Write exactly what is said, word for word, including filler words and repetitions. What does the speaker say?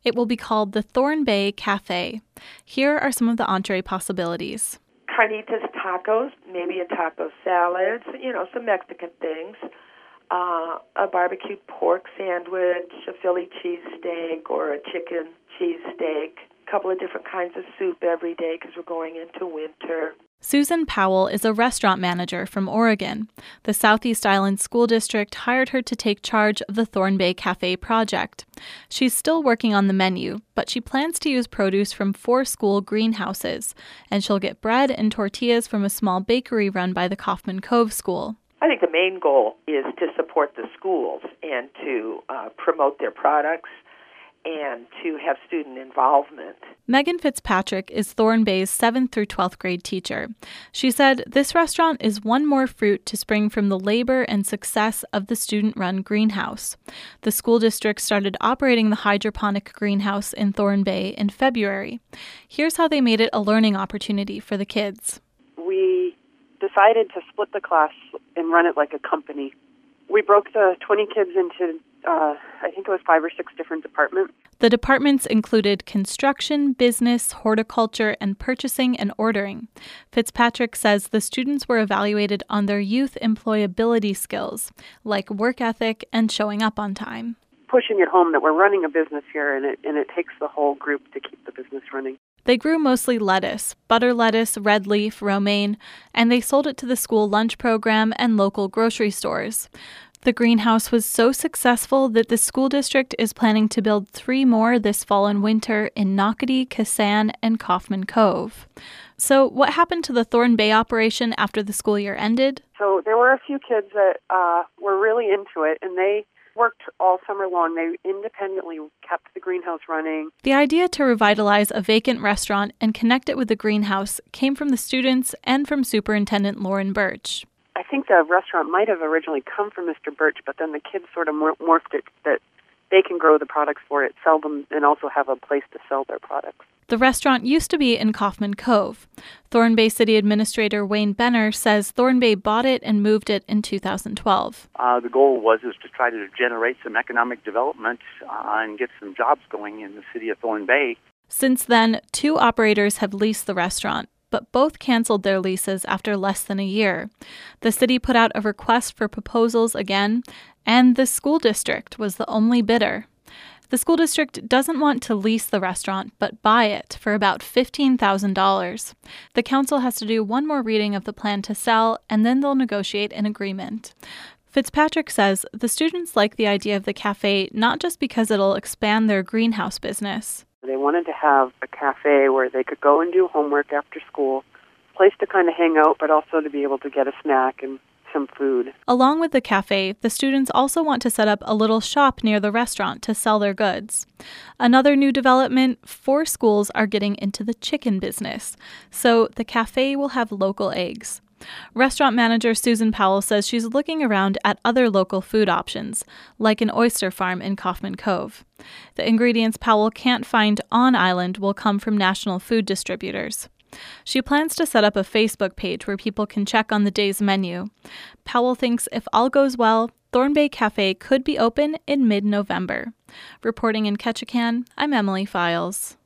It will be called the Thorn Bay Cafe. Here are some of the entree possibilities. Carnitas tacos, maybe a taco salad, you know, some Mexican things. Uh, a barbecued pork sandwich, a Philly cheesesteak, or a chicken cheesesteak. A couple of different kinds of soup every day because we're going into winter. Susan Powell is a restaurant manager from Oregon. The Southeast Island School District hired her to take charge of the Thorn Bay Cafe project. She's still working on the menu, but she plans to use produce from four school greenhouses, and she'll get bread and tortillas from a small bakery run by the Kaufman Cove School. I think the main goal is to support the schools and to uh, promote their products and to have student involvement. Megan Fitzpatrick is Thorn Bay's seventh through twelfth grade teacher. She said this restaurant is one more fruit to spring from the labor and success of the student-run greenhouse. The school district started operating the hydroponic greenhouse in Thorn Bay in February. Here's how they made it a learning opportunity for the kids. We decided to split the class and run it like a company. We broke the twenty kids into Uh, I think it was five or six different departments. The departments included construction, business, horticulture, and purchasing and ordering. Fitzpatrick says the students were evaluated on their youth employability skills, like work ethic and showing up on time. Pushing it home that we're running a business here, and it, and it takes the whole group to keep the business running. They grew mostly lettuce, butter lettuce, red leaf, romaine, and they sold it to the school lunch program and local grocery stores. The greenhouse was so successful that the school district is planning to build three more this fall and winter in Nocatee, Kassan, and Kaufman Cove. So what happened to the Thorn Bay operation after the school year ended? So there were a few kids that uh, were really into it, and they worked all summer long. They independently kept the greenhouse running. The idea to revitalize a vacant restaurant and connect it with the greenhouse came from the students and from Superintendent Lauren Birch. I think the restaurant might have originally come from Mister Birch, but then the kids sort of mor- morphed it that they can grow the products for it, sell them, and also have a place to sell their products. The restaurant used to be in Kaufman Cove. Thorn Bay City Administrator Wayne Benner says Thorn Bay bought it and moved it in two thousand twelve. Uh, the goal was is to try to generate some economic development uh, and get some jobs going in the city of Thorn Bay. Since then, two operators have leased the restaurant, but both canceled their leases after less than a year. The city put out a request for proposals again, and the school district was the only bidder. The school district doesn't want to lease the restaurant, but buy it for about fifteen thousand dollars. The council has to do one more reading of the plan to sell, and then they'll negotiate an agreement. Fitzpatrick says the students like the idea of the cafe not just because it'll expand their greenhouse business. They wanted to have a cafe where they could go and do homework after school, a place to kind of hang out, but also to be able to get a snack and some food. Along with the cafe, the students also want to set up a little shop near the restaurant to sell their goods. Another new development, four schools are getting into the chicken business, so the cafe will have local eggs. Restaurant manager Susan Powell says she's looking around at other local food options, like an oyster farm in Kaufman Cove. The ingredients Powell can't find on island will come from national food distributors. She plans to set up a Facebook page where people can check on the day's menu. Powell thinks if all goes well, Thorn Bay Cafe could be open in mid-November. Reporting in Ketchikan, I'm Emily Files.